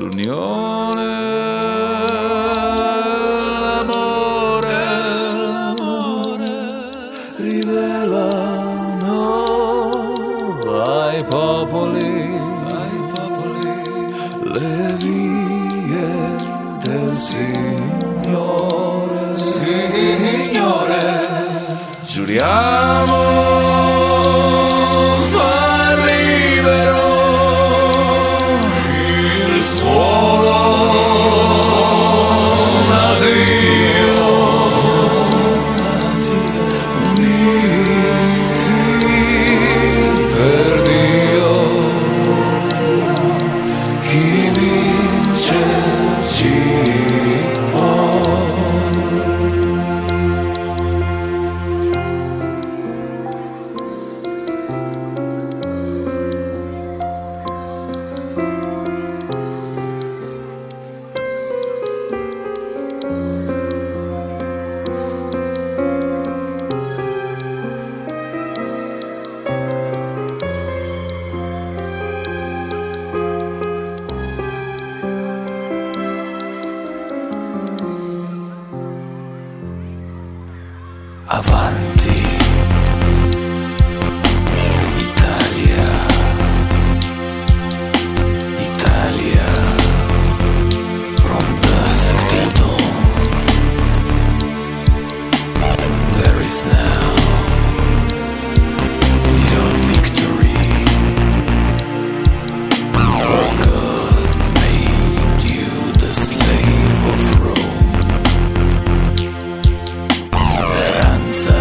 l'unione, l'amore rivelano ai popoli le vie del Signore. Signore, giuriamo far libero il suolo natio, uniti per Dio, chi vince ci può. Avanti, Italia, Italia, from dusk till dawn. There is now your victory. For God made you the slave of Rome. Speranza,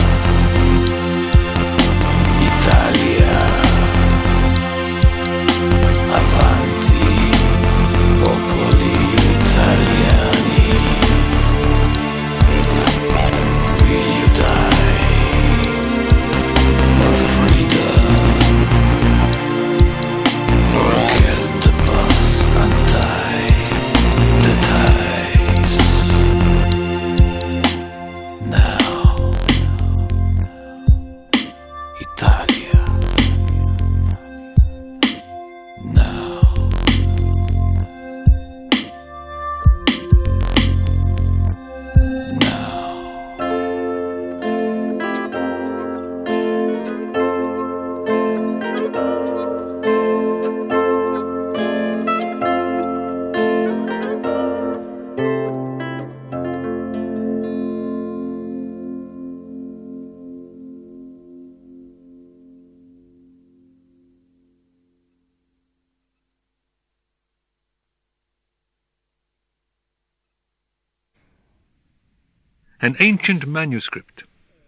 Italia, avanti, popoli italiani. Will you die for freedom? Forget the past, untie the ties. Now, Italia. Now. An ancient manuscript.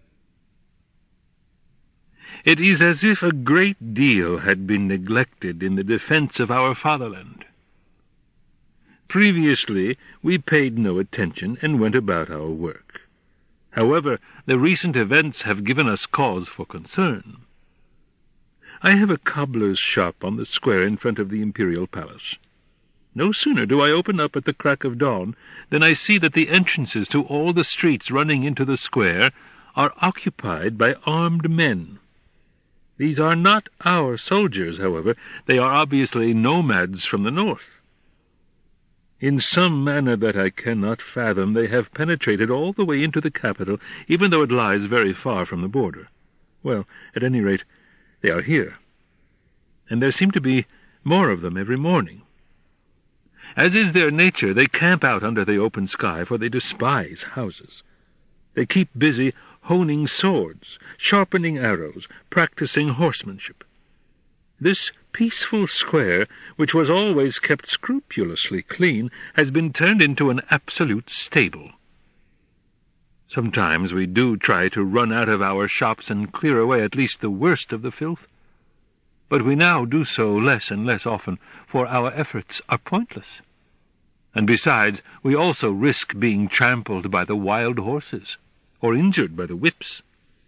It is as if a great deal had been neglected in the defense of our fatherland. Previously, we paid no attention and went about our work. However, the recent events have given us cause for concern. I have a cobbler's shop on the square in front of the Imperial Palace. No sooner do I open up at the crack of dawn than I see that the entrances to all the streets running into the square are occupied by armed men. These are not our soldiers, however. They are obviously nomads from the north. In some manner that I cannot fathom, they have penetrated all the way into the capital, even though it lies very far from the border. Well, at any rate, they are here. And there seem to be more of them every morning. As is their nature, they camp out under the open sky, for they despise houses. They keep busy honing swords, sharpening arrows, practicing horsemanship. This peaceful square, which was always kept scrupulously clean, has been turned into an absolute stable. Sometimes we do try to run out of our shops and clear away at least the worst of the filth, but we now do so less and less often, for our efforts are pointless. And besides, we also risk being trampled by the wild horses, or injured by the whips.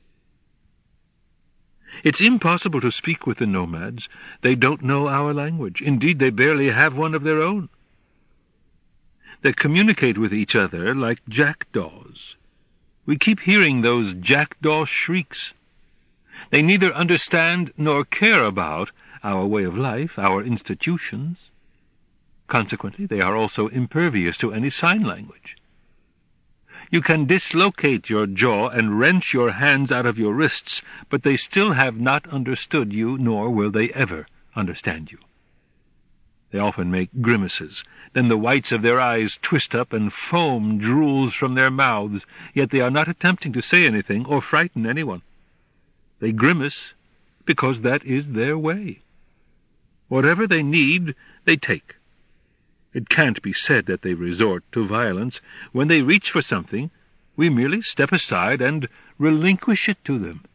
It's impossible to speak with the nomads. They don't know our language. Indeed, they barely have one of their own. They communicate with each other like jackdaws. We keep hearing those jackdaw shrieks. They neither understand nor care about our way of life, our institutions. Consequently, they are also impervious to any sign language. You can dislocate your jaw and wrench your hands out of your wrists, but they still have not understood you, nor will they ever understand you. They often make grimaces. Then the whites of their eyes twist up and foam drools from their mouths, yet they are not attempting to say anything or frighten anyone. They grimace because that is their way. Whatever they need, they take. It can't be said that they resort to violence. When they reach for something, we merely step aside and relinquish it to them.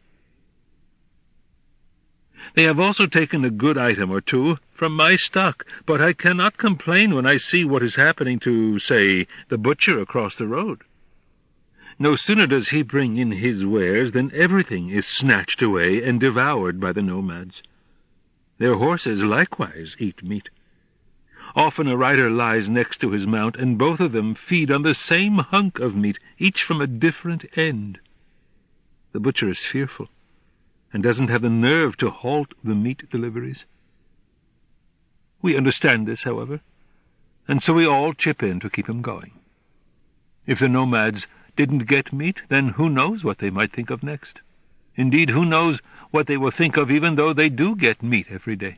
They have also taken a good item or two from my stock, but I cannot complain when I see what is happening to, say, the butcher across the road. No sooner does he bring in his wares than everything is snatched away and devoured by the nomads. Their horses likewise eat meat. Often a rider lies next to his mount, and both of them feed on the same hunk of meat, each from a different end. The butcher is fearful, and doesn't have the nerve to halt the meat deliveries. We understand this, however, and so we all chip in to keep him going. If the nomads didn't get meat, then who knows what they might think of next? Indeed, who knows what they will think of even though they do get meat every day?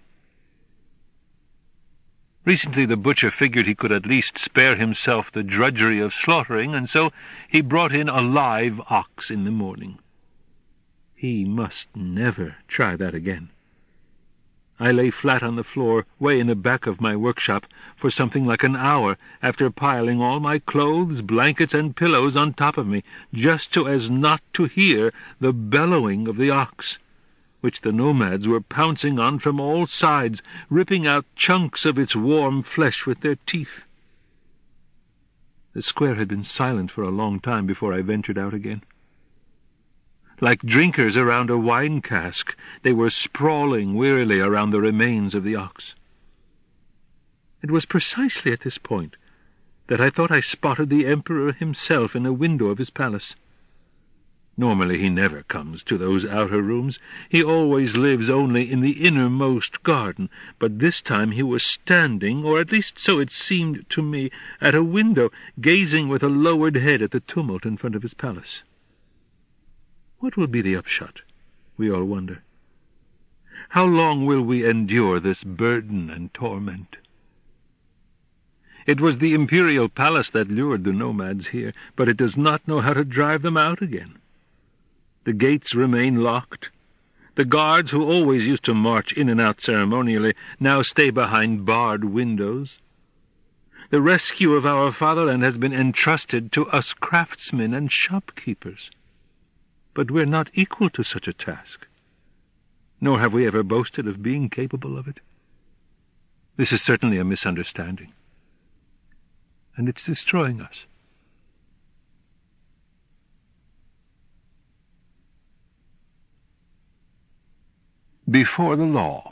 Recently the butcher figured he could at least spare himself the drudgery of slaughtering, and so he brought in a live ox in the morning. He must never try that again. I lay flat on the floor, way in the back of my workshop, for something like an hour after piling all my clothes, blankets, and pillows on top of me, just so as not to hear the bellowing of the ox, which the nomads were pouncing on from all sides, ripping out chunks of its warm flesh with their teeth. The square had been silent for a long time before I ventured out again. Like drinkers around a wine cask, they were sprawling wearily around the remains of the ox. It was precisely at this point that I thought I spotted the Emperor himself in a window of his palace. Normally he never comes to those outer rooms. He always lives only in the innermost garden, but this time he was standing, or at least so it seemed to me, at a window, gazing with a lowered head at the tumult in front of his palace. What will be the upshot, we all wonder? How long will we endure this burden and torment? It was the imperial palace that lured the nomads here, but it does not know how to drive them out again. The gates remain locked. The guards, who always used to march in and out ceremonially, now stay behind barred windows. The rescue of our fatherland has been entrusted to us craftsmen and shopkeepers. But we're not equal to such a task, nor have we ever boasted of being capable of it. This is certainly a misunderstanding, and it's destroying us. Before the law.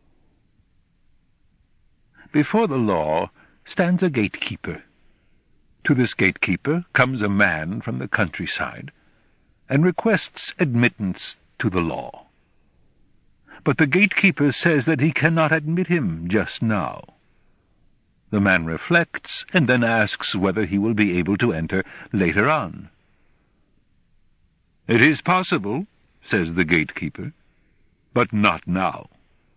Before the law stands a gatekeeper. To this gatekeeper comes a man from the countryside, and requests admittance to the law. But the gatekeeper says that he cannot admit him just now. The man reflects, and then asks whether he will be able to enter later on. "It is possible," says the gatekeeper, "but not now."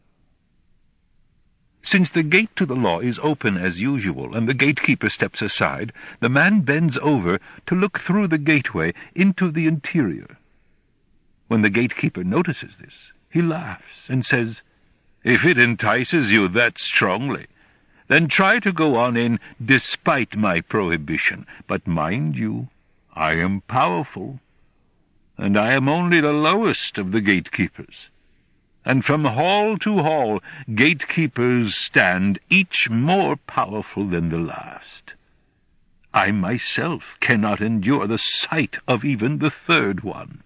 Since the gate to the law is open as usual, and the gatekeeper steps aside, the man bends over to look through the gateway into the interior. When the gatekeeper notices this, he laughs and says, "If it entices you that strongly, then try to go on in despite my prohibition. But mind you, I am powerful, and I am only the lowest of the gatekeepers. And from hall to hall, gatekeepers stand, each more powerful than the last. I myself cannot endure the sight of even the third one."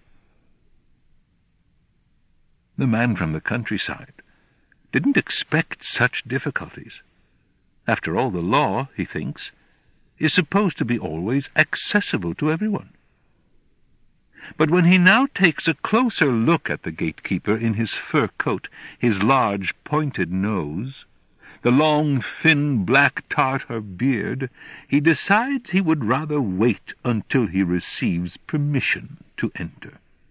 The man from the countryside didn't expect such difficulties. After all, the law, he thinks, is supposed to be always accessible to everyone. But when he now takes a closer look at the gatekeeper in his fur coat, his large pointed nose, the long, thin, black Tartar beard, he decides he would rather wait until he receives permission to enter.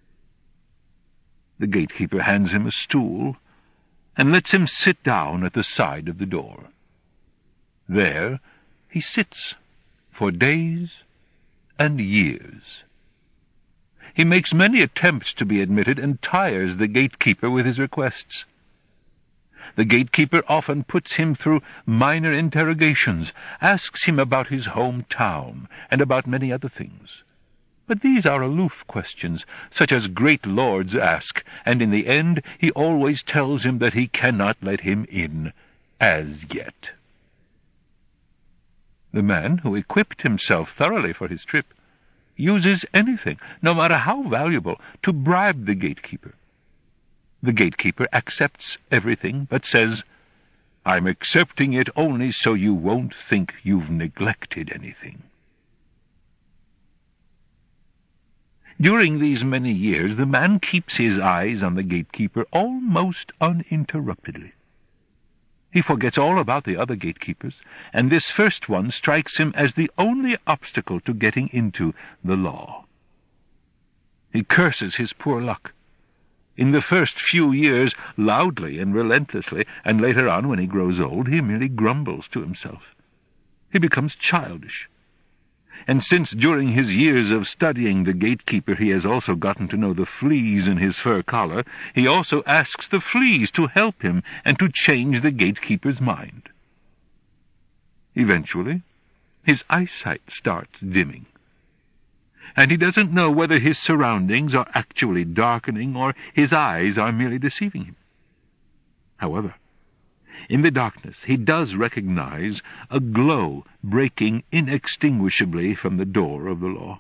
The gatekeeper hands him a stool and lets him sit down at the side of the door. There he sits for days and years. He makes many attempts to be admitted and tires the gatekeeper with his requests. The gatekeeper often puts him through minor interrogations, asks him about his hometown, and about many other things. But these are aloof questions, such as great lords ask, and in the end he always tells him that he cannot let him in as yet. The man, who equipped himself thoroughly for his trip, uses anything, no matter how valuable, to bribe the gatekeeper. The gatekeeper accepts everything, but says, "I'm accepting it only so you won't think you've neglected anything." During these many years, the man keeps his eyes on the gatekeeper almost uninterruptedly. He forgets all about the other gatekeepers, and this first one strikes him as the only obstacle to getting into the law. He curses his poor luck. In the first few years, loudly and relentlessly, and later on, when he grows old, he merely grumbles to himself. He becomes childish. And since during his years of studying the gatekeeper he has also gotten to know the fleas in his fur collar, he also asks the fleas to help him and to change the gatekeeper's mind. Eventually, his eyesight starts dimming, and he doesn't know whether his surroundings are actually darkening or his eyes are merely deceiving him. However, in the darkness he does recognize a glow breaking inextinguishably from the door of the law.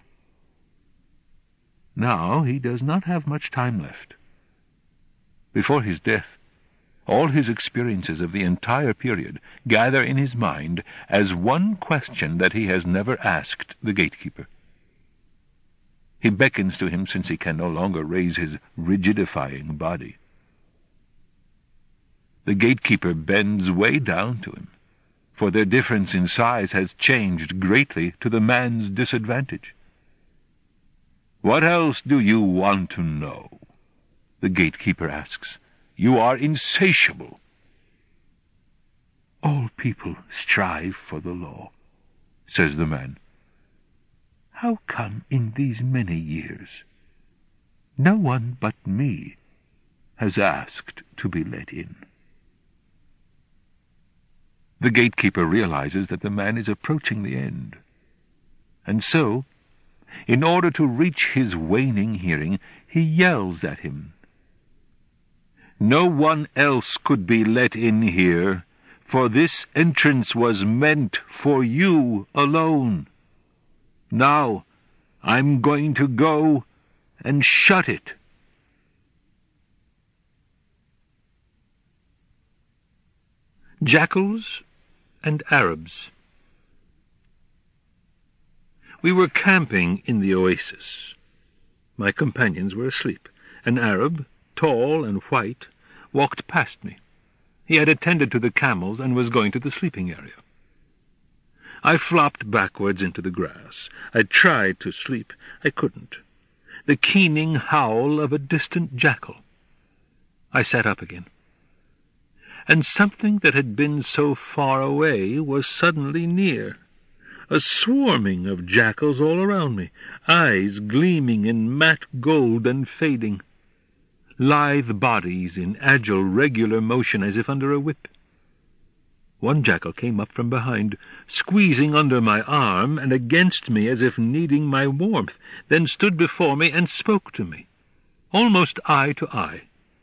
Now he does not have much time left. Before his death, all his experiences of the entire period gather in his mind as one question that he has never asked the gatekeeper. He beckons to him since he can no longer raise his rigidifying body. The gatekeeper bends way down to him, for their difference in size has changed greatly to the man's disadvantage. "What else do you want to know?" the gatekeeper asks. "You are insatiable." "All people strive for the law," says the man. "How come in these many years no one but me has asked to be let in?" The gatekeeper realizes that the man is approaching the end, and so, in order to reach his waning hearing, he yells at him. "No one else could be let in here, for this entrance was meant for you alone. Now, I'm going to go and shut it." Jackals and Arabs. We were camping in the oasis. My companions were asleep. An Arab, tall and white, walked past me. He had attended to the camels and was going to the sleeping area. I flopped backwards into the grass. I tried to sleep. I couldn't. The keening howl of a distant jackal. I sat up again. And something that had been so far away was suddenly near. A swarming of jackals all around me, eyes gleaming in matte gold and fading, lithe bodies in agile, regular motion as if under a whip. One jackal came up from behind, squeezing under my arm and against me as if needing my warmth, then stood before me and spoke to me, almost eye to eye.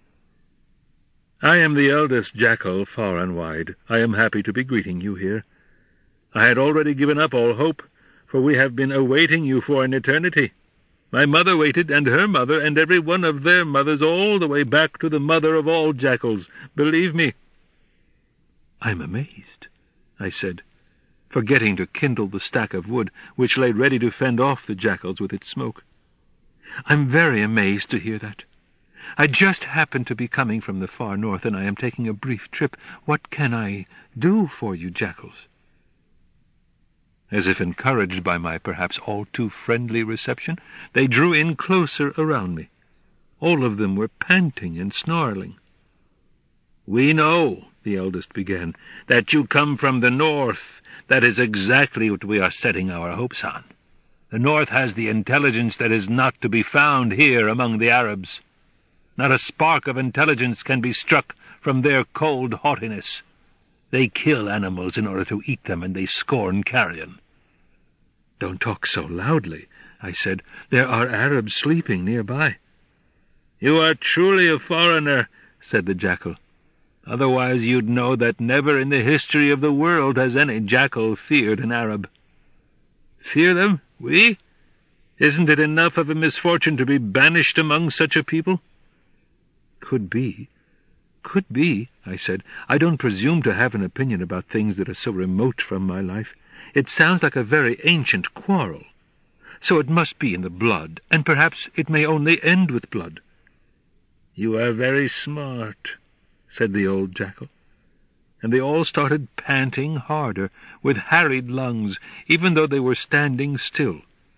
"I am the eldest jackal far and wide. I am happy to be greeting you here. I had already given up all hope, for we have been awaiting you for an eternity. My mother waited, and her mother, and every one of their mothers, all the way back to the mother of all jackals. Believe me." "I'm amazed," I said, forgetting to kindle the stack of wood which lay ready to fend off the jackals with its smoke. "I'm very amazed to hear that. I just happen to be coming from the far north, and I am taking a brief trip. What can I do for you, jackals?" As if encouraged by my perhaps all too friendly reception, they drew in closer around me. All of them were panting and snarling. "We know," the eldest began, "that you come from the north. That is exactly what we are setting our hopes on. The north has the intelligence that is not to be found here among the Arabs. Not a spark of intelligence can be struck from their cold haughtiness. They kill animals in order to eat them, and they scorn carrion." "Don't talk so loudly," I said. "There are Arabs sleeping nearby." "You are truly a foreigner," said the jackal. "Otherwise you'd know that never in the history of the world has any jackal feared an Arab." "Fear them? We? Isn't it enough of a misfortune to be banished among such a people?" "Could be, I said. "I don't presume to have an opinion about things that are so remote from my life. It sounds like a very ancient quarrel. So it must be in the blood, and perhaps it may only end with blood." "You are very smart," said the old jackal. And they all started panting harder, with harried lungs, even though they were standing still.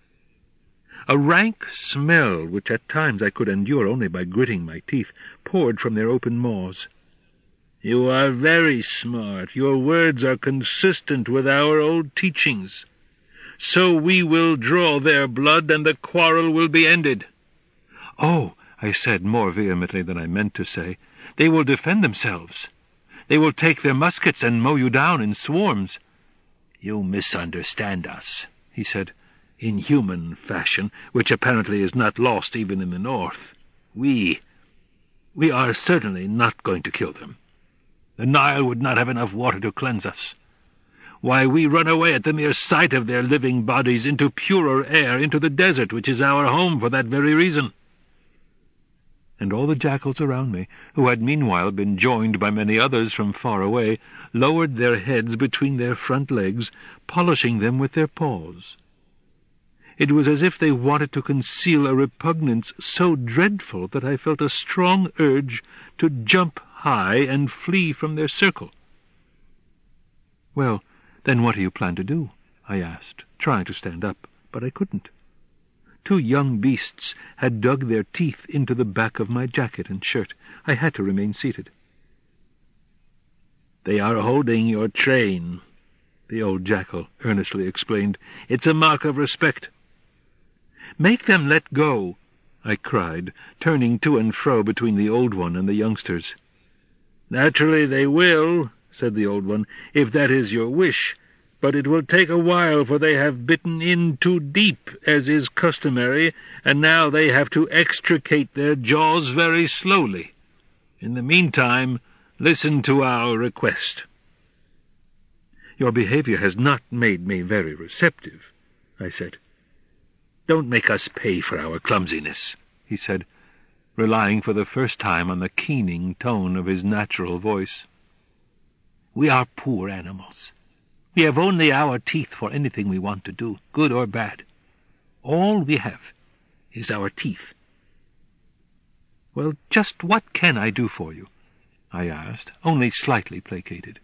A rank smell, which at times I could endure only by gritting my teeth, poured from their open maws. "You are very smart. Your words are consistent with our old teachings. So we will draw their blood, and the quarrel will be ended." "Oh," I said more vehemently than I meant to say, "they will defend themselves. They will take their muskets and mow you down in swarms." "You misunderstand us," he said, in human fashion, which apparently is not lost even in the north. We are certainly not going to kill them. The Nile would not have enough water to cleanse us. Why, we run away at the mere sight of their living bodies into purer air, into the desert, which is our home for that very reason." And all the jackals around me, who had meanwhile been joined by many others from far away, lowered their heads between their front legs, polishing them with their paws. It was as if they wanted to conceal a repugnance so dreadful that I felt a strong urge to jump high and flee from their circle. "Well, then what do you plan to do?" I asked, trying to stand up, but I couldn't. 2 young beasts had dug their teeth into the back of my jacket and shirt. I had to remain seated. "They are holding your train," the old jackal earnestly explained. "It's a mark of respect." "Make them let go," I cried, turning to and fro between the old one and the youngsters. "Naturally they will," said the old one, "if that is your wish. But it will take a while, for they have bitten in too deep, as is customary, and now they have to extricate their jaws very slowly. In the meantime, listen to our request." "Your behavior has not made me very receptive," I said. "Don't make us pay for our clumsiness," he said, relying for the first time on the keening tone of his natural voice. "We are poor animals. We have only our teeth for anything we want to do, good or bad. All we have is our teeth." "Well, just what can I do for you?" I asked, only slightly placated.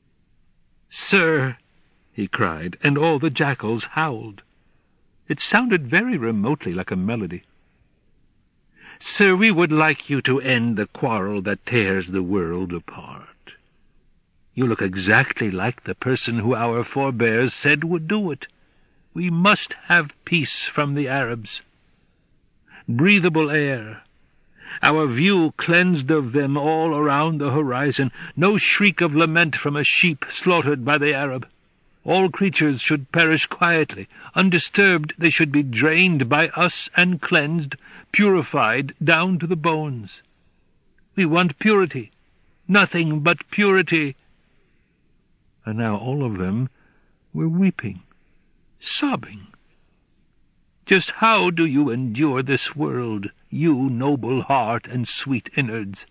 "Sir," he cried, and all the jackals howled. It sounded very remotely like a melody. "Sir, we would like you to end the quarrel that tears the world apart. You look exactly like the person who our forebears said would do it. We must have peace from the Arabs. Breathable air, our view cleansed of them all around the horizon, no shriek of lament from a sheep slaughtered by the Arab. All creatures should perish quietly, undisturbed. They should be drained by us and cleansed, purified down to the bones. We want purity, nothing but purity." And now all of them were weeping, sobbing. "Just how do you endure this world, you noble heart and sweet innards?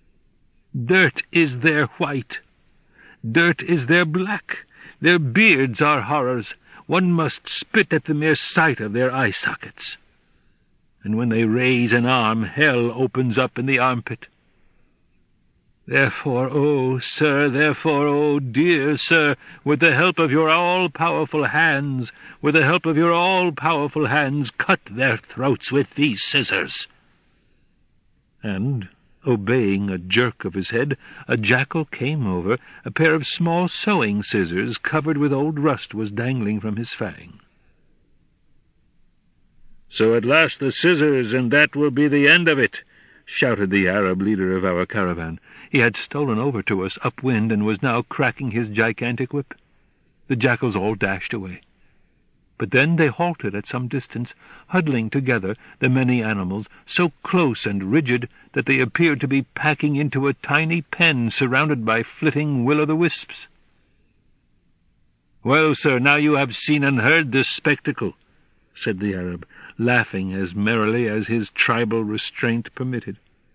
Dirt is their white, dirt is their black, their beards are horrors. One must spit at the mere sight of their eye sockets. and when they raise an arm, hell opens up in the armpit. Therefore, oh, sir, therefore, oh, dear sir, with the help of your all-powerful hands, with the help of your all-powerful hands, cut their throats with these scissors." And, obeying a jerk of his head, a jackal came over. A pair of small sewing scissors covered with old rust was dangling from his fang. "So at last the scissors, and that will be the end of it," shouted the Arab leader of our caravan. He had stolen over to us upwind and was now cracking his gigantic whip. The jackals all dashed away. But then they halted at some distance, huddling together, the many animals, so close and rigid that they appeared to be packing into a tiny pen surrounded by flitting will-o'-the-wisps. "Well, sir, now you have seen and heard this spectacle," said the Arab, laughing as merrily as his tribal restraint permitted.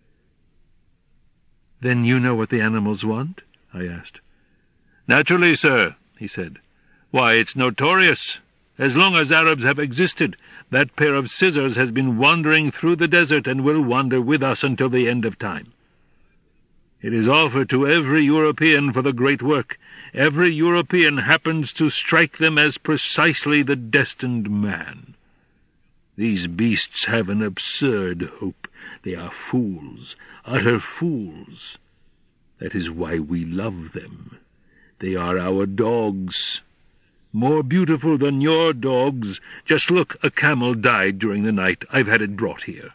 "Then you know what the animals want?" I asked. "Naturally, sir," he said. "Why, it's notorious. As long as Arabs have existed, that pair of scissors has been wandering through the desert and will wander with us until the end of time. It is offered to every European for the great work. Every European happens to strike them as precisely the destined man. These beasts have an absurd hope. They are fools, utter fools. That is why we love them. They are our dogs. More beautiful than your dogs. Just look, a camel died during the night. I've had it brought here."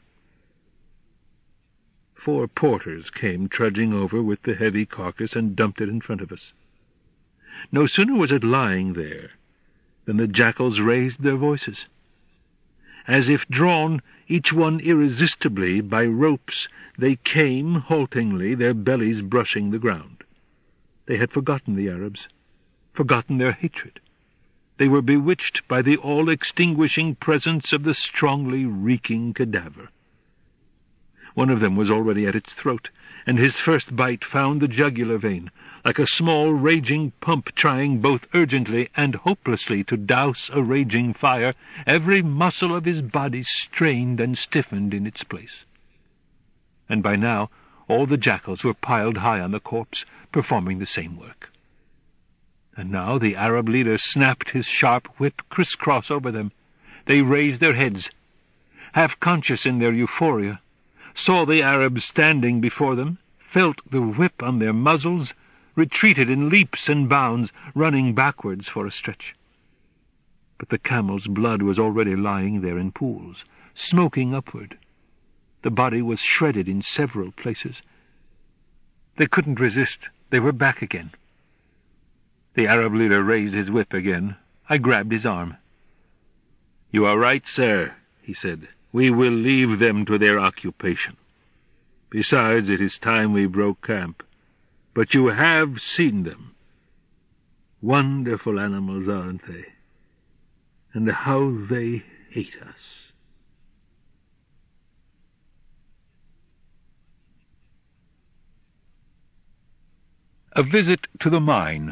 4 porters came trudging over with the heavy carcass and dumped it in front of us. No sooner was it lying there than the jackals raised their voices. As if drawn, each one irresistibly, by ropes, they came haltingly, their bellies brushing the ground. They had forgotten the Arabs, forgotten their hatred. They were bewitched by the all-extinguishing presence of the strongly reeking cadaver. One of them was already at its throat, and his first bite found the jugular vein, like a small raging pump trying both urgently and hopelessly to douse a raging fire. Every muscle of his body strained and stiffened in its place. And by now all the jackals were piled high on the corpse, performing the same work. And now the Arab leader snapped his sharp whip crisscross over them. They raised their heads, half conscious in their euphoria, saw the Arabs standing before them, felt the whip on their muzzles, retreated in leaps and bounds, running backwards for a stretch. But the camel's blood was already lying there in pools, smoking upward. The body was shredded in several places. They couldn't resist. They were back again. The Arab leader raised his whip again. I grabbed his arm. "You are right, sir," he said. "We will leave them to their occupation. Besides, it is time we broke camp. But you have seen them. Wonderful animals, aren't they? And how they hate us." A visit to the mine.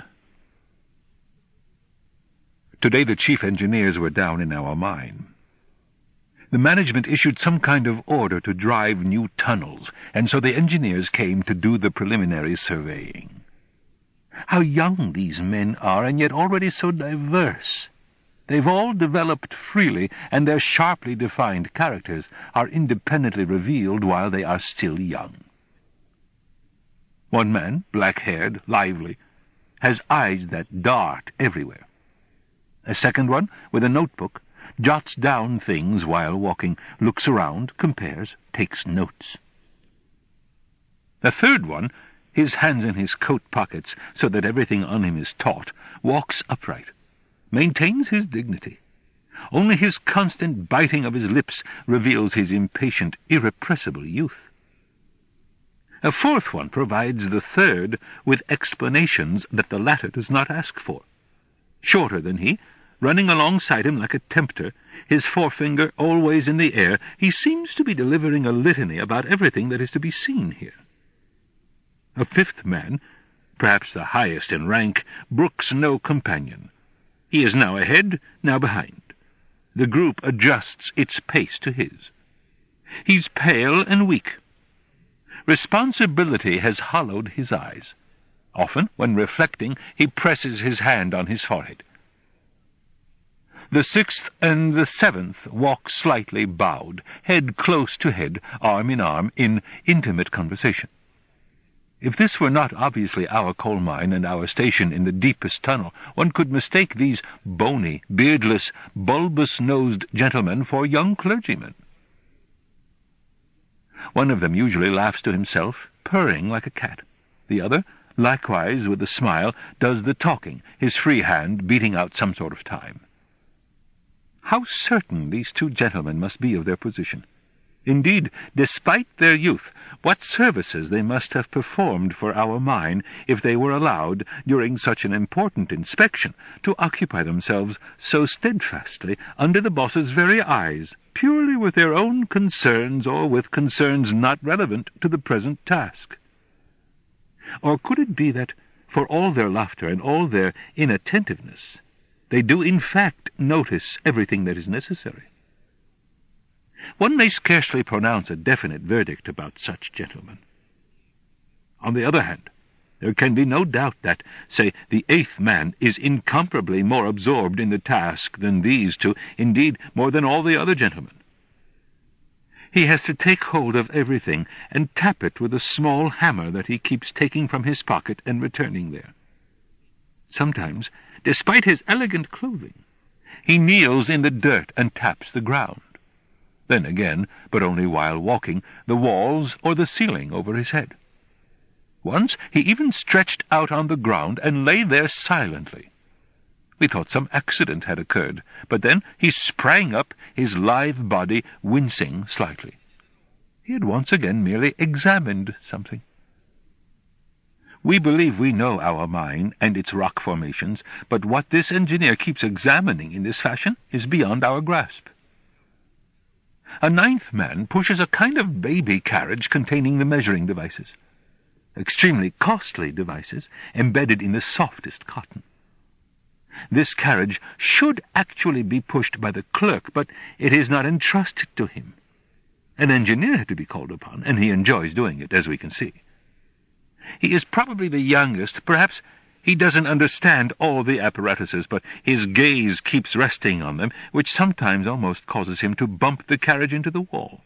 Today the chief engineers were down in our mine. The management issued some kind of order to drive new tunnels, and so the engineers came to do the preliminary surveying. How young these men are, and yet already so diverse. They've all developed freely, and their sharply defined characters are independently revealed while they are still young. One man, black-haired, lively, has eyes that dart everywhere. A second one, with a notebook, jots down things while walking, looks around, compares, takes notes. A third one, his hands in his coat pockets so that everything on him is taut, walks upright, maintains his dignity. Only his constant biting of his lips reveals his impatient, irrepressible youth. A fourth one provides the third with explanations that the latter does not ask for. Shorter than he, running alongside him like a tempter, his forefinger always in the air, he seems to be delivering a litany about everything that is to be seen here. A fifth man, perhaps the highest in rank, brooks no companion. He is now ahead, now behind. The group adjusts its pace to his. He's pale and weak. Responsibility has hollowed his eyes. Often, when reflecting, he presses his hand on his forehead. The 6th and the 7th walk slightly bowed, head close to head, arm in arm, in intimate conversation. If this were not obviously our coal mine and our station in the deepest tunnel, one could mistake these bony, beardless, bulbous-nosed gentlemen for young clergymen. One of them usually laughs to himself, purring like a cat. The other, likewise with a smile, does the talking, his free hand beating out some sort of time. How certain these two gentlemen must be of their position! Indeed, despite their youth, what services they must have performed for our mine if they were allowed, during such an important inspection, to occupy themselves so steadfastly under the boss's very eyes, purely with their own concerns or with concerns not relevant to the present task. Or could it be that, for all their laughter and all their inattentiveness, they do in fact notice everything that is necessary? One may scarcely pronounce a definite verdict about such gentlemen. On the other hand, there can be no doubt that, say, the 8th man is incomparably more absorbed in the task than these two, indeed more than all the other gentlemen. He has to take hold of everything and tap it with a small hammer that he keeps taking from his pocket and returning there. Sometimes, despite his elegant clothing, he kneels in the dirt and taps the ground. Then again, but only while walking, the walls or the ceiling over his head. Once he even stretched out on the ground and lay there silently. We thought some accident had occurred, but then he sprang up, his lithe body wincing slightly. He had once again merely examined something. We believe we know our mine and its rock formations, but what this engineer keeps examining in this fashion is beyond our grasp. A 9th man pushes a kind of baby carriage containing the measuring devices. Extremely costly devices, embedded in the softest cotton. This carriage should actually be pushed by the clerk, but it is not entrusted to him. An engineer had to be called upon, and he enjoys doing it, as we can see. He is probably the youngest. Perhaps he doesn't understand all the apparatuses, but his gaze keeps resting on them, which sometimes almost causes him to bump the carriage into the wall.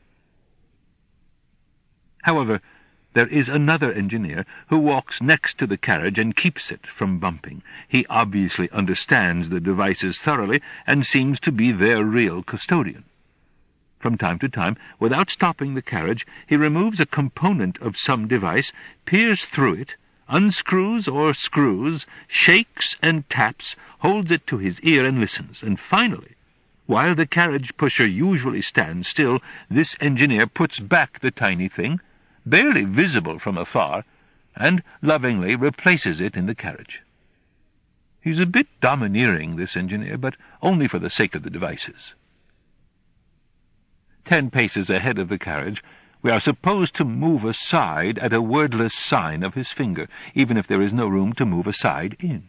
However, there is another engineer who walks next to the carriage and keeps it from bumping. He obviously understands the devices thoroughly and seems to be their real custodian. From time to time, without stopping the carriage, he removes a component of some device, peers through it, unscrews or screws, shakes and taps, holds it to his ear and listens, and finally, while the carriage pusher usually stands still, this engineer puts back the tiny thing, barely visible from afar, and lovingly replaces it in the carriage. He's a bit domineering, this engineer, but only for the sake of the devices. 10 paces ahead of the carriage, we are supposed to move aside at a wordless sign of his finger, even if there is no room to move aside in.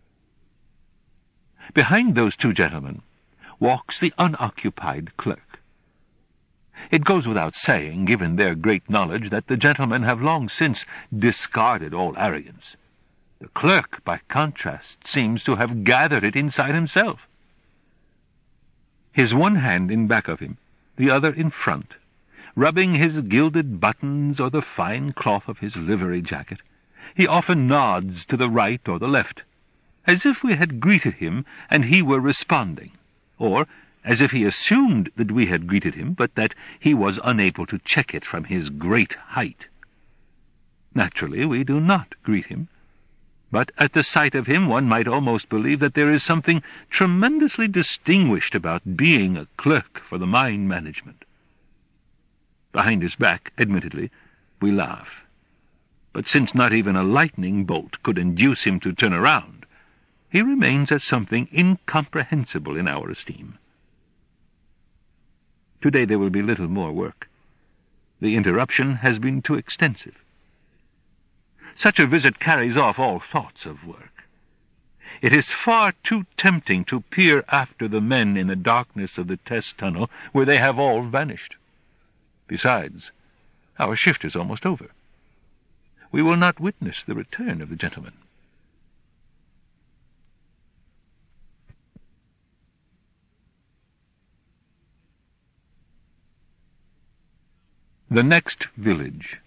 Behind those two gentlemen walks the unoccupied clerk. It goes without saying, given their great knowledge, that the gentlemen have long since discarded all arrogance. The clerk, by contrast, seems to have gathered it inside himself. His one hand in back of him, the other in front, rubbing his gilded buttons or the fine cloth of his livery jacket, he often nods to the right or the left, as if we had greeted him and he were responding, or as if he assumed that we had greeted him, but that he was unable to check it from his great height. Naturally, we do not greet him, but at the sight of him one might almost believe that there is something tremendously distinguished about being a clerk for the mine management. Behind his back, admittedly, we laugh. But since not even a lightning bolt could induce him to turn around, he remains as something incomprehensible in our esteem. Today there will be little more work. The interruption has been too extensive. Such a visit carries off all thoughts of work. It is far too tempting to peer after the men in the darkness of the test tunnel, where they have all vanished. Besides, our shift is almost over. We will not witness the return of the gentleman. The next village.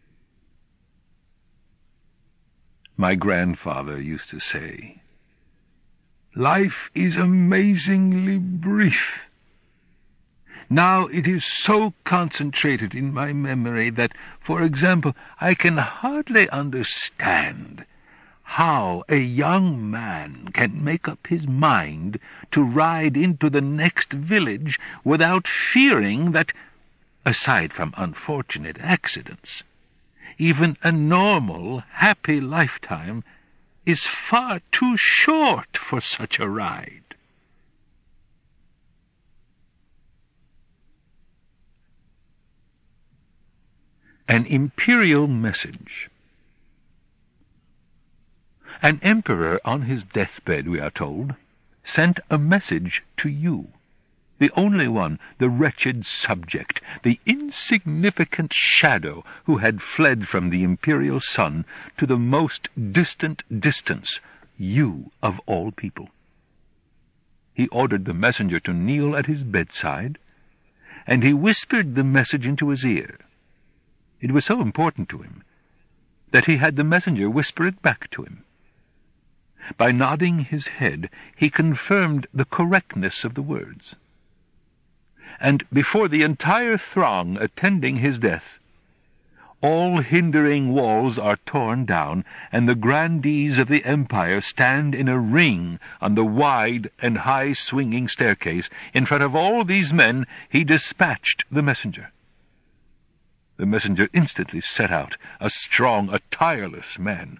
My grandfather used to say, "Life is amazingly brief." Now it is so concentrated in my memory that, for example, I can hardly understand how a young man can make up his mind to ride into the next village without fearing that, aside from unfortunate accidents, even a normal, happy lifetime is far too short for such a ride. An imperial message. An emperor on his deathbed, we are told, sent a message to you, the only one, the wretched subject, the insignificant shadow who had fled from the imperial sun to the most distant distance, you of all people. He ordered the messenger to kneel at his bedside, and he whispered the message into his ear. It was so important to him that he had the messenger whisper it back to him. By nodding his head, he confirmed the correctness of the words. And before the entire throng attending his death, all hindering walls are torn down, and the grandees of the empire stand in a ring on the wide and high-swinging staircase. In front of all these men he dispatched the messenger. The messenger instantly set out, a strong, a tireless man.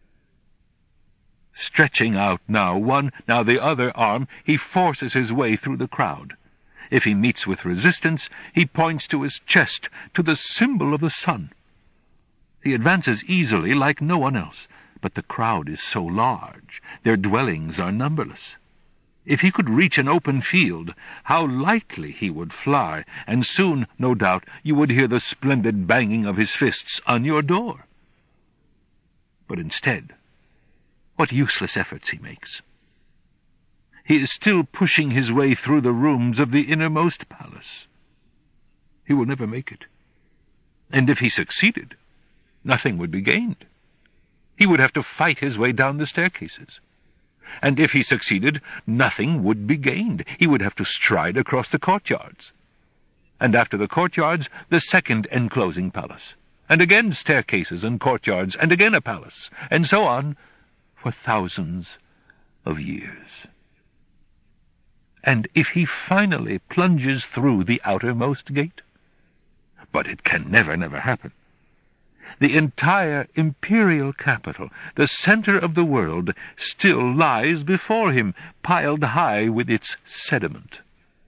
Stretching out now one, now the other arm, he forces his way through the crowd. If he meets with resistance, he points to his chest, to the symbol of the sun. He advances easily like no one else, but the crowd is so large, their dwellings are numberless. If he could reach an open field, how lightly he would fly, and soon, no doubt, you would hear the splendid banging of his fists on your door. But instead, what useless efforts he makes. He is still pushing his way through the rooms of the innermost palace. He will never make it. And if he succeeded, nothing would be gained. He would have to fight his way down the staircases. And if he succeeded, nothing would be gained. He would have to stride across the courtyards. And after the courtyards, the second enclosing palace. And again staircases and courtyards, and again a palace, and so on for thousands of years. And if he finally plunges through the outermost gate? But it can never happen. The entire imperial capital, the center of the world, still lies before him, piled high with its sediment.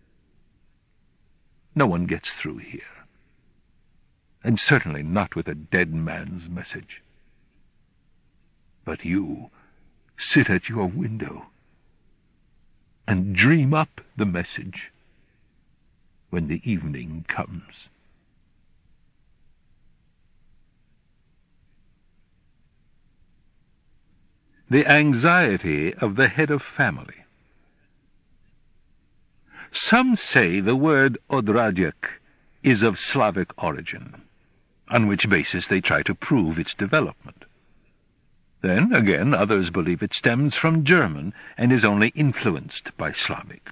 No one gets through here, and certainly not with a dead man's message. But you sit at your window and dream up the message when the evening comes. The anxiety of the head of family. Some say the word Odradek is of Slavic origin, on which basis they try to prove its development. Then, again, others believe it stems from German and is only influenced by Slavic.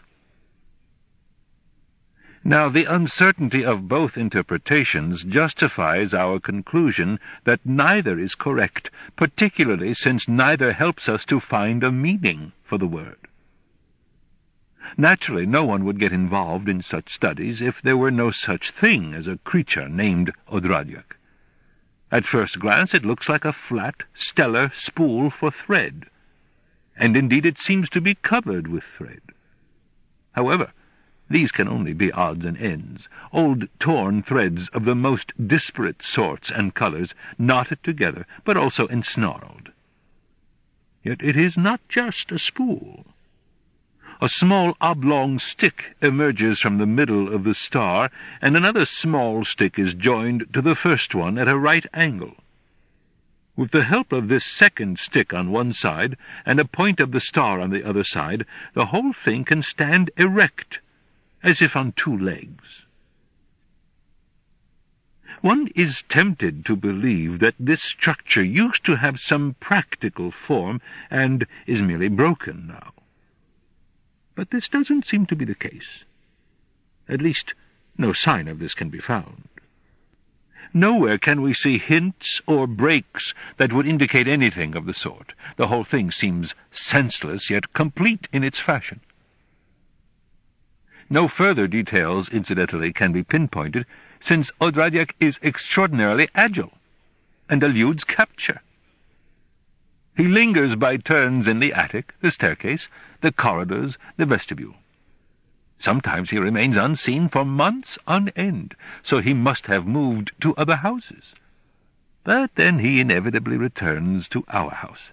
Now, the uncertainty of both interpretations justifies our conclusion that neither is correct, particularly since neither helps us to find a meaning for the word. Naturally, no one would get involved in such studies if there were no such thing as a creature named Odradek. At first glance, it looks like a flat, stellar spool for thread, and indeed it seems to be covered with thread. However, these can only be odds and ends, old torn threads of the most disparate sorts and colors, knotted together, but also ensnarled. Yet it is not just a spool. A small oblong stick emerges from the middle of the star, and another small stick is joined to the first one at a right angle. With the help of this second stick on one side and a point of the star on the other side, the whole thing can stand erect, as if on two legs. One is tempted to believe that this structure used to have some practical form and is merely broken now. But this doesn't seem to be the case. At least, no sign of this can be found. Nowhere can we see hints or breaks that would indicate anything of the sort. The whole thing seems senseless, yet complete in its fashion. No further details, incidentally, can be pinpointed, since Odradiak is extraordinarily agile and eludes capture. He lingers by turns in the attic, the staircase, the corridors, the vestibule. Sometimes he remains unseen for months on end, so he must have moved to other houses. But then he inevitably returns to our house.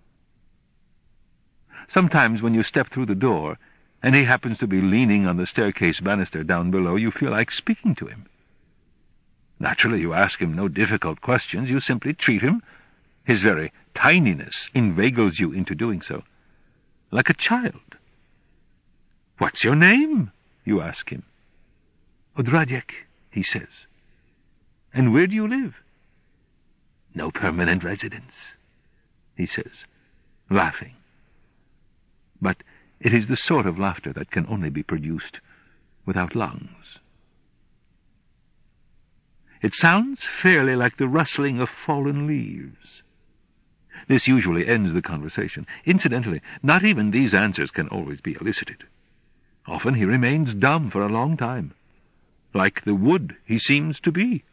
Sometimes when you step through the door, and he happens to be leaning on the staircase banister down below, you feel like speaking to him. Naturally, you ask him no difficult questions. You simply treat him, his very tininess inveigles you into doing so, like a child. "What's your name?" you ask him. "Odradiak," he says. "And where do you live?" "No permanent residence," he says, laughing. But it is the sort of laughter that can only be produced without lungs. It sounds fairly like the rustling of fallen leaves. This usually ends the conversation. Incidentally, not even these answers can always be elicited. Often he remains dumb for a long time, like the wood he seems to be.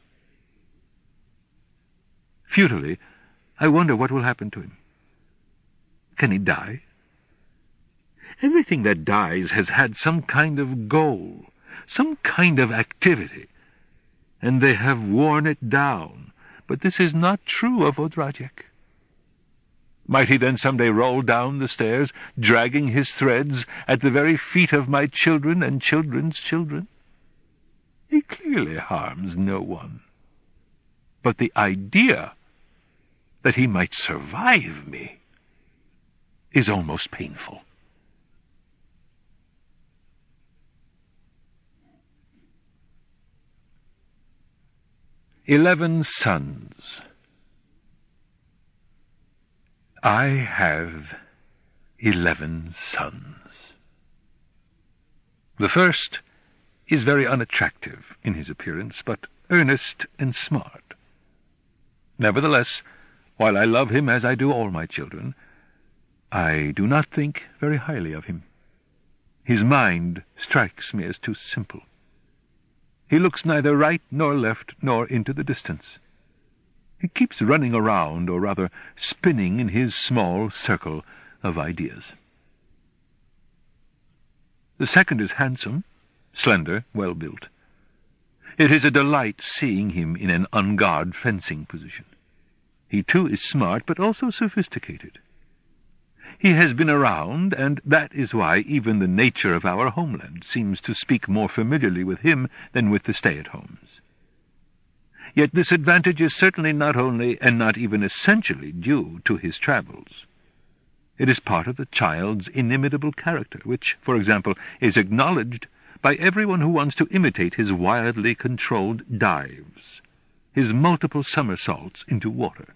Futilely, I wonder what will happen to him. Can he die? Everything that dies has had some kind of goal, some kind of activity, and they have worn it down. But this is not true of Odradiak. Might he then someday roll down the stairs, dragging his threads at the very feet of my children and children's children? He clearly harms no one. But the idea that he might survive me is almost painful. "11 sons. I have 11 sons. The first is very unattractive in his appearance, but earnest and smart. Nevertheless, while I love him as I do all my children, I do not think very highly of him. His mind strikes me as too simple. He looks neither right nor left nor into the distance. He keeps running around, or rather spinning in his small circle of ideas. The second is handsome, slender, well-built. It is a delight seeing him in an on-guard fencing position. He too is smart, but also sophisticated. He has been around, and that is why even the nature of our homeland seems to speak more familiarly with him than with the stay-at-homes. Yet this advantage is certainly not only, and not even essentially, due to his travels. It is part of the child's inimitable character, which, for example, is acknowledged by everyone who wants to imitate his wildly controlled dives, his multiple somersaults into water.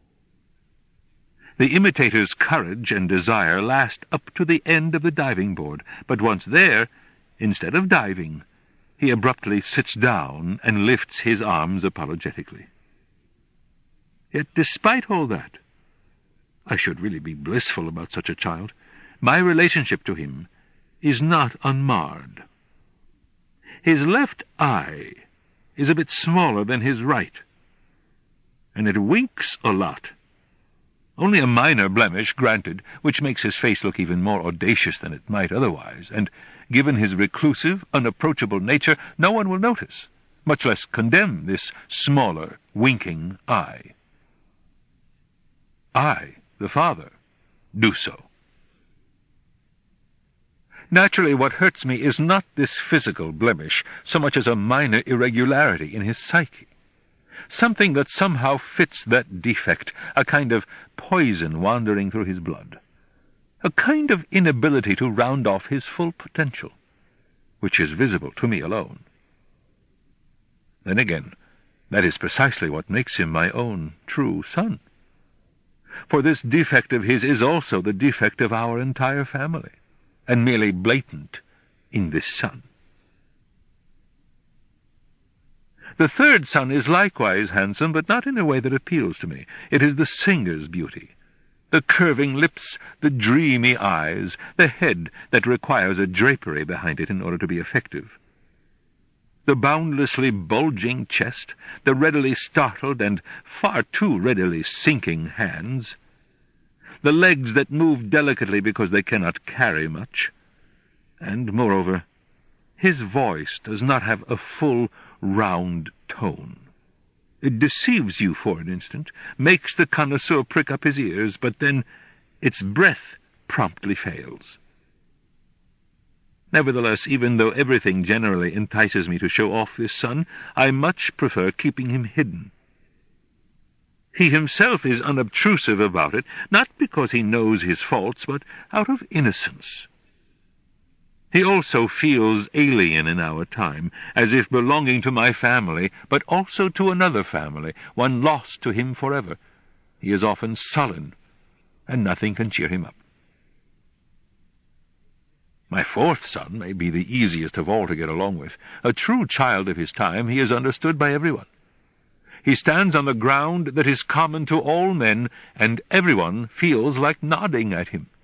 The imitator's courage and desire last up to the end of the diving board, but once there, instead of diving, he abruptly sits down and lifts his arms apologetically. Yet despite all that, I should really be blissful about such a child. My relationship to him is not unmarred. His left eye is a bit smaller than his right, and it winks a lot. Only a minor blemish, granted, which makes his face look even more audacious than it might otherwise, and given his reclusive, unapproachable nature, no one will notice, much less condemn this smaller, winking eye. I, the father, do so. Naturally, what hurts me is not this physical blemish, so much as a minor irregularity in his psyche. Something that somehow fits that defect, a kind of poison wandering through his blood. A kind of inability to round off his full potential, which is visible to me alone. Then again, that is precisely what makes him my own true son. For this defect of his is also the defect of our entire family, and merely blatant in this son. The third son is likewise handsome, but not in a way that appeals to me. It is the singer's beauty, the curving lips, the dreamy eyes, the head that requires a drapery behind it in order to be effective, the boundlessly bulging chest, the readily startled and far too readily sinking hands, the legs that move delicately because they cannot carry much, and, moreover, his voice does not have a full, round tone. It deceives you for an instant, makes the connoisseur prick up his ears, but then its breath promptly fails. Nevertheless, even though everything generally entices me to show off this son, I much prefer keeping him hidden. He himself is unobtrusive about it, not because he knows his faults, but out of innocence. He also feels alien in our time, as if belonging to my family, but also to another family, one lost to him forever. He is often sullen, and nothing can cheer him up. My fourth son may be the easiest of all to get along with. A true child of his time, he is understood by everyone. He stands on the ground that is common to all men, and everyone feels like nodding at him.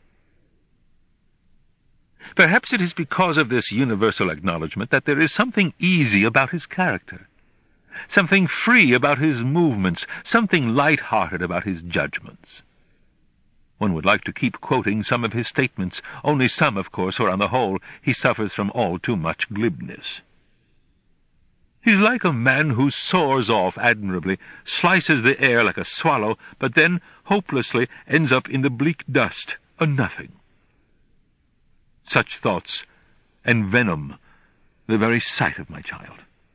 Perhaps it is because of this universal acknowledgment that there is something easy about his character, something free about his movements, something light-hearted about his judgments. One would like to keep quoting some of his statements, only some, of course, for on the whole he suffers from all too much glibness. He's like a man who soars off admirably, slices the air like a swallow, but then, hopelessly, ends up in the bleak dust, a nothing. Such thoughts envenom the very sight of my child.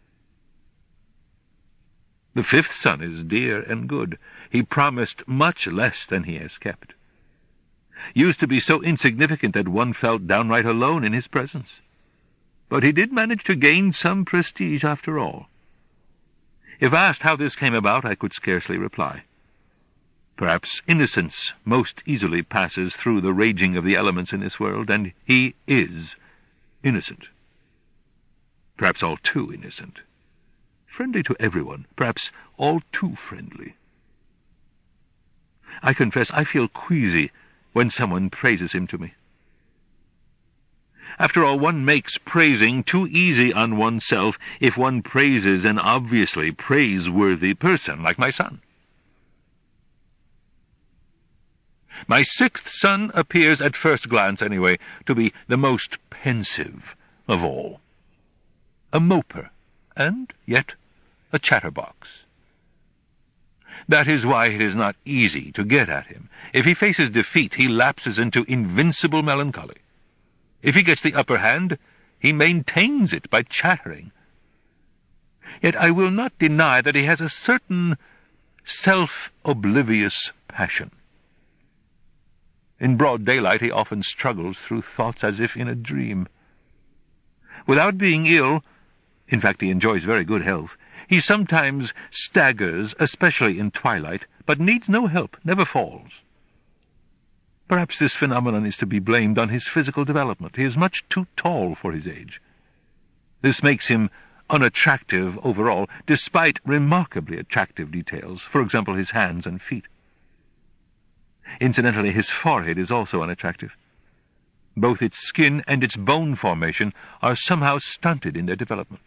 The fifth son is dear and good. He promised much less than he has kept. Used to be so insignificant that one felt downright alone in his presence. But he did manage to gain some prestige after all. If asked how this came about, I could scarcely reply. Perhaps innocence most easily passes through the raging of the elements in this world, and he is innocent. Perhaps all too innocent. Friendly to everyone, perhaps all too friendly. I confess I feel queasy when someone praises him to me. After all, one makes praising too easy on oneself if one praises an obviously praiseworthy person, like my son. My sixth son appears, at first glance anyway, to be the most pensive of all. A moper, and yet a chatterbox. That is why it is not easy to get at him. If he faces defeat, he lapses into invincible melancholy. If he gets the upper hand, he maintains it by chattering. Yet I will not deny that he has a certain self-oblivious passion. In broad daylight he often struggles through thoughts as if in a dream. Without being ill, in fact he enjoys very good health, he sometimes staggers, especially in twilight, but needs no help, never falls. Perhaps this phenomenon is to be blamed on his physical development. He is much too tall for his age. This makes him unattractive overall, despite remarkably attractive details, for example, his hands and feet. Incidentally, his forehead is also unattractive. Both its skin and its bone formation are somehow stunted in their development.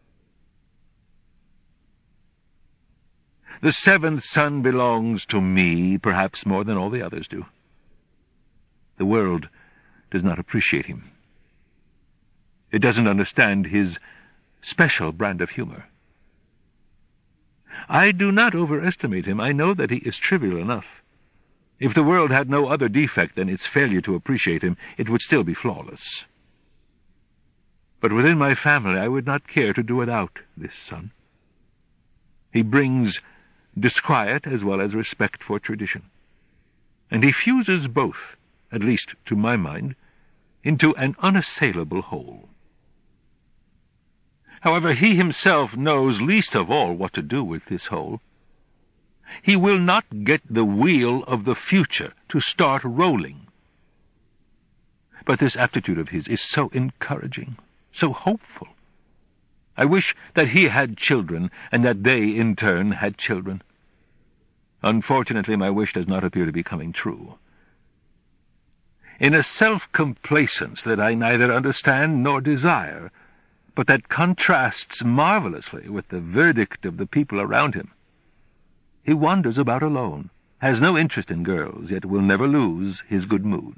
The seventh son belongs to me, perhaps more than all the others do. The world does not appreciate him. It doesn't understand his special brand of humor. I do not overestimate him. I know that he is trivial enough. If the world had no other defect than its failure to appreciate him, it would still be flawless. But within my family I would not care to do without this son. He brings disquiet as well as respect for tradition, and he fuses both, at least to my mind, into an unassailable whole. However, he himself knows least of all what to do with this whole. He will not get the wheel of the future to start rolling. But this aptitude of his is so encouraging, so hopeful. I wish that he had children, and that they, in turn, had children. Unfortunately, my wish does not appear to be coming true. In a self-complacence that I neither understand nor desire, but that contrasts marvelously with the verdict of the people around him, he wanders about alone, has no interest in girls, yet will never lose his good mood.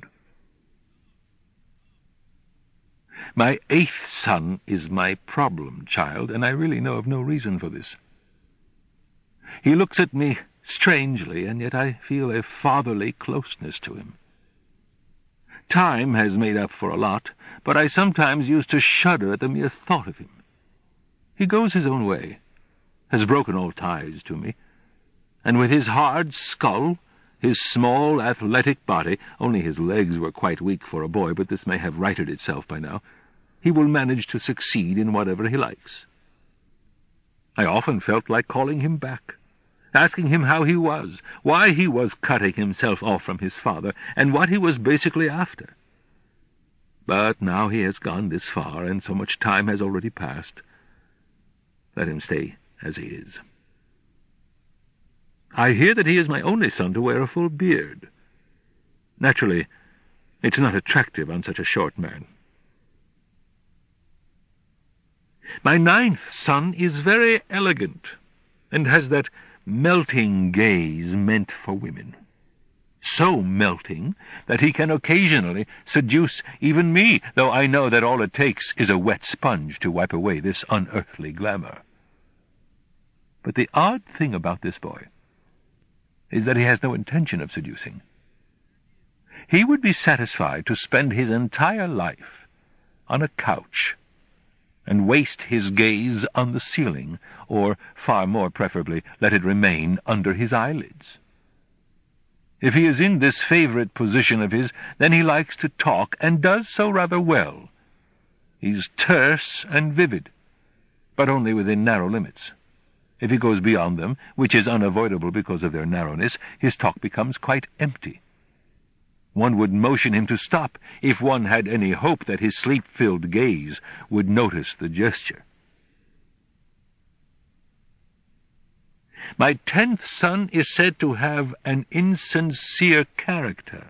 My 8th son is my problem child, and I really know of no reason for this. He looks at me strangely, and yet I feel a fatherly closeness to him. Time has made up for a lot, but I sometimes used to shudder at the mere thought of him. He goes his own way, has broken all ties to me, and with his hard skull, his small, athletic body, only his legs were quite weak for a boy, but this may have righted itself by now, he will manage to succeed in whatever he likes. I often felt like calling him back, asking him how he was, why he was cutting himself off from his father, and what he was basically after. But now he has gone this far, and so much time has already passed. Let him stay as he is. I hear that he is my only son to wear a full beard. Naturally, it's not attractive on such a short man. My 9th son is very elegant, and has that melting gaze meant for women. So melting that he can occasionally seduce even me, though I know that all it takes is a wet sponge to wipe away this unearthly glamour. But the odd thing about this boy is that he has no intention of seducing. He would be satisfied to spend his entire life on a couch and waste his gaze on the ceiling, or, far more preferably, let it remain under his eyelids. If he is in this favorite position of his, then he likes to talk, and does so rather well. He's terse and vivid, but only within narrow limits. If he goes beyond them, which is unavoidable because of their narrowness, his talk becomes quite empty. One would motion him to stop if one had any hope that his sleep-filled gaze would notice the gesture. My 10th son is said to have an insincere character.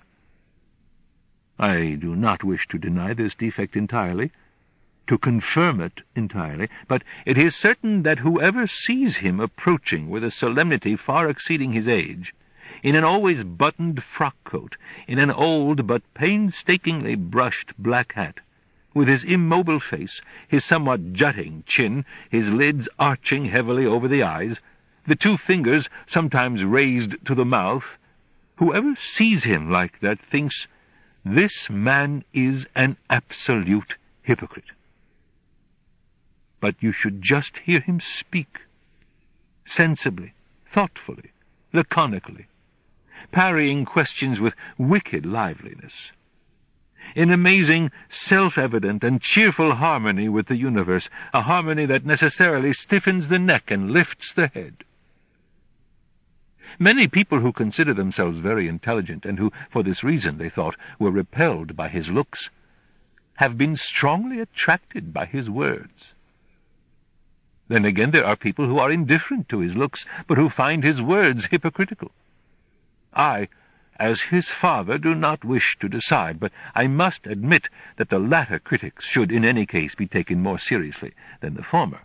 I do not wish to deny this defect entirely, to confirm it entirely, but it is certain that whoever sees him approaching with a solemnity far exceeding his age, in an always buttoned frock-coat, in an old but painstakingly brushed black hat, with his immobile face, his somewhat jutting chin, his lids arching heavily over the eyes, the 2 fingers sometimes raised to the mouth, whoever sees him like that thinks, this man is an absolute hypocrite. But you should just hear him speak, sensibly, thoughtfully, laconically, parrying questions with wicked liveliness, in amazing, self-evident, and cheerful harmony with the universe, a harmony that necessarily stiffens the neck and lifts the head. Many people who consider themselves very intelligent, and who, for this reason, they thought, were repelled by his looks, have been strongly attracted by his words. Then again, there are people who are indifferent to his looks, but who find his words hypocritical. I, as his father, do not wish to decide, but I must admit that the latter critics should in any case be taken more seriously than the former.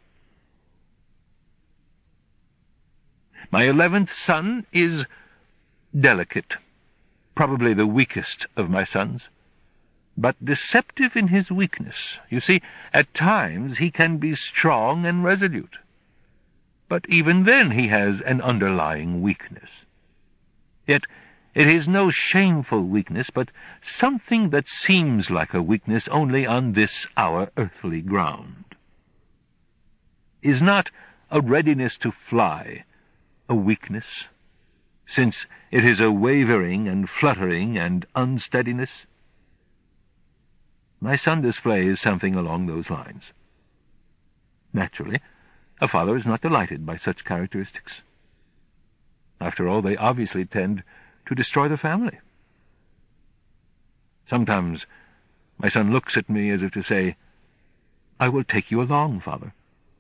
My 11th son is delicate, probably the weakest of my sons, but deceptive in his weakness. You see, at times he can be strong and resolute, but even then he has an underlying weakness. Yet It is no shameful weakness, but something that seems like a weakness only on this our earthly ground. Is not a readiness to fly a weakness, since it is a wavering and fluttering and unsteadiness? My son displays something along those lines. Naturally, a father is not delighted by such characteristics. After all, they obviously tend to destroy the family. Sometimes my son looks at me as if to say, "I will take you along, Father."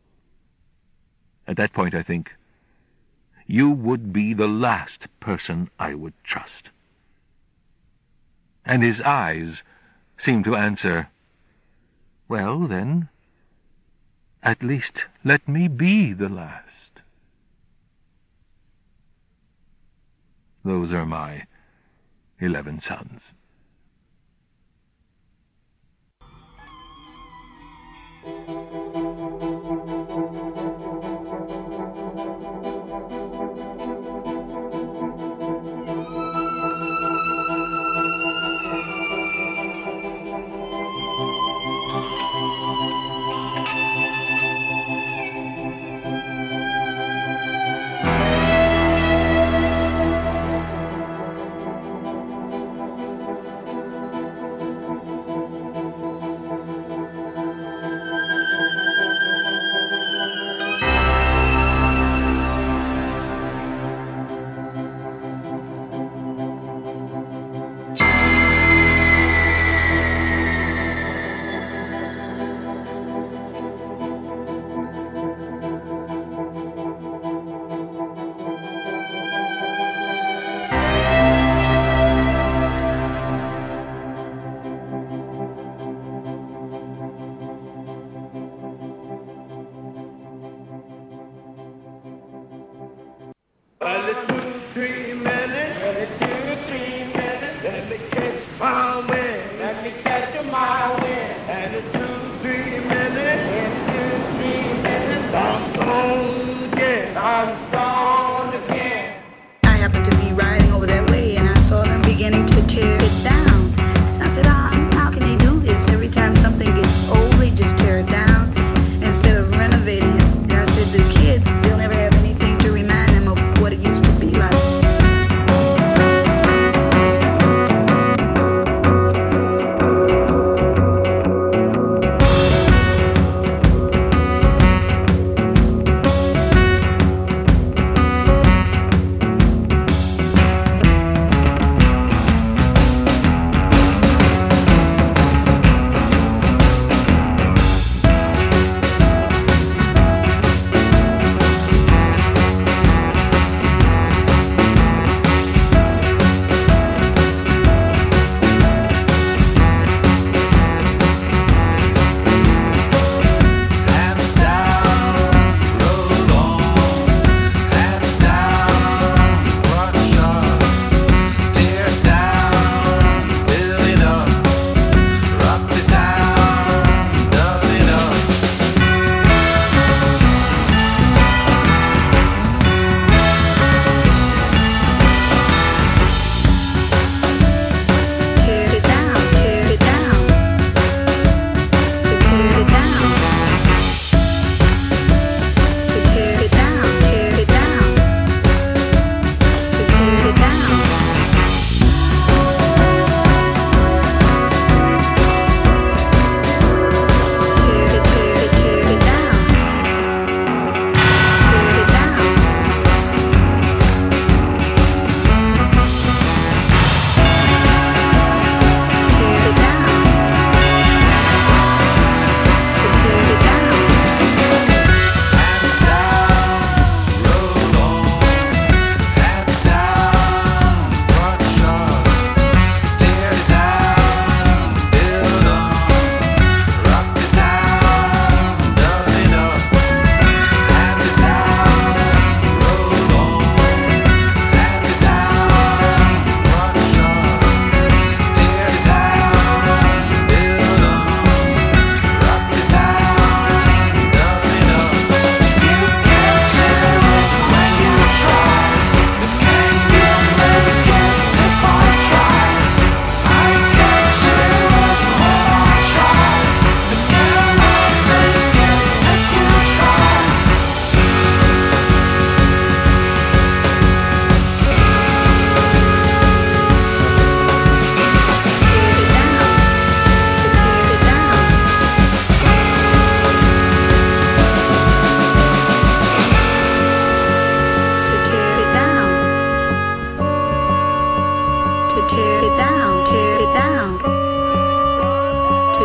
At that point I think, you would be the last person I would trust. And his eyes seem to answer, "Well, then, at least let me be the last." Those are my 11 sons. I happened to be riding over that way, and I saw them beginning to tear it down. I said, how can they do this? Every time something gets old, they just tear it down instead of renovating it. And I said, the kids, they'll never have anything to remind them of what it used to be like.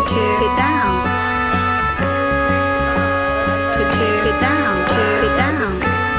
tear it down. To tear it down, tear it down.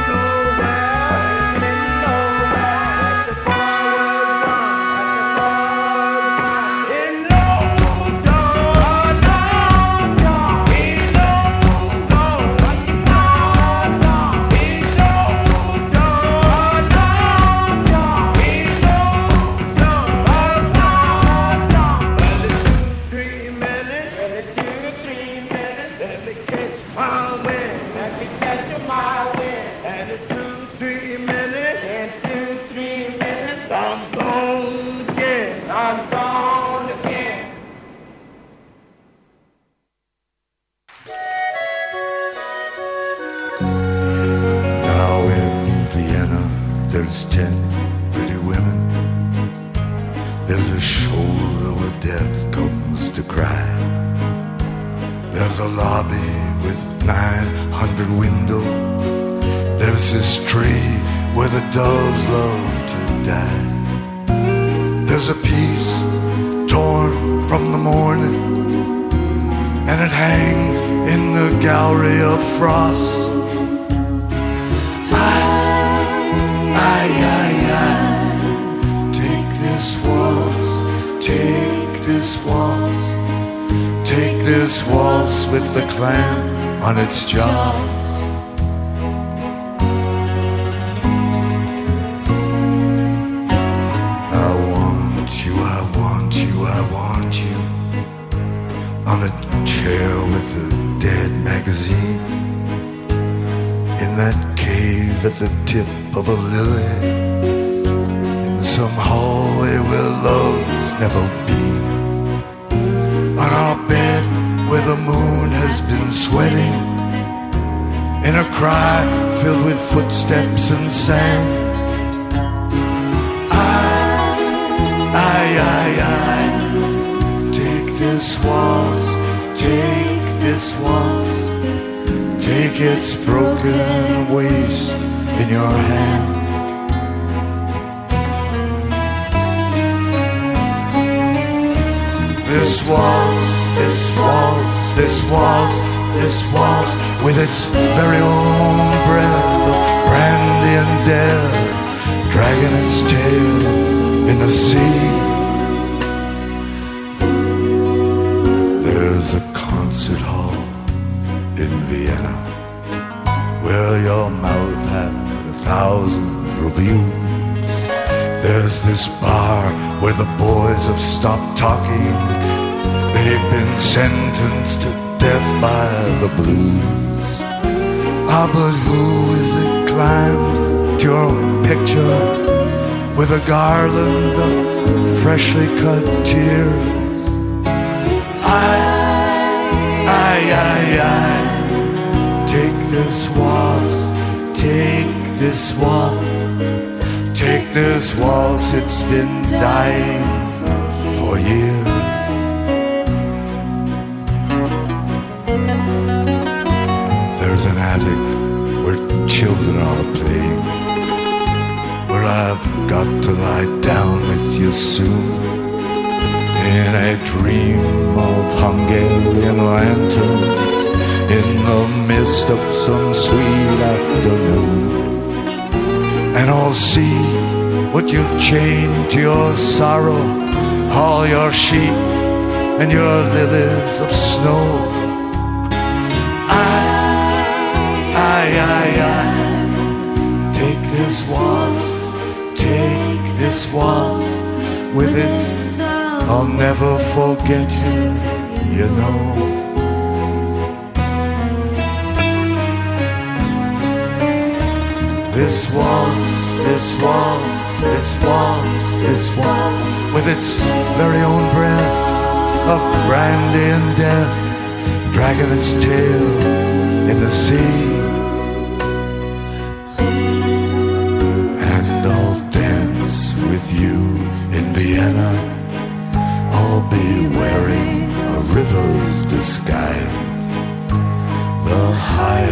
Now in Vienna there's 10 pretty women. There's a shoulder where death comes to cry. There's a lobby with 900 windows. There's this tree where the doves love to die. There's a piece torn from the morning, and it hangs in the gallery of frost. Take this waltz, take this waltz, take this waltz with the clam on its jaws. I want you, I want you, I want you on a chair with a dead magazine, in that cave at the tip of a lily, in some hallway where love's never been, on our bed where the moon has been sweating, in a cry filled with footsteps and sand. I take this waltz, take this waltz, take its broken waist in your hand. This waltz, this waltz, this waltz, this waltz, with its very own breath of brandy and death, dragging its tail in the sea. There's a concert hall in Vienna where your mouth had 1,000 reviews. There's this bar where the boys have stopped talking. They've been sentenced to death by the blues. Ah, but who is it climbed to your picture with a garland of freshly cut tears? I take this waltz, take this waltz, take this waltz, it's been dying for years. There's an attic where children are playing, where I've got to lie down with you soon, in a dream of Hungarian lanterns, in the mist of some sweet afternoon. And I'll see what you've chained to your sorrow, all your sheep and your lilies of snow. Take this waltz, take this waltz, with its I'll never forget you, you know. This waltz, this waltz, this waltz, this waltz, with its very own breath of brandy and death, dragging its tail in the sea. And I'll dance with you in Vienna. I'll be wearing a river's disguise. The high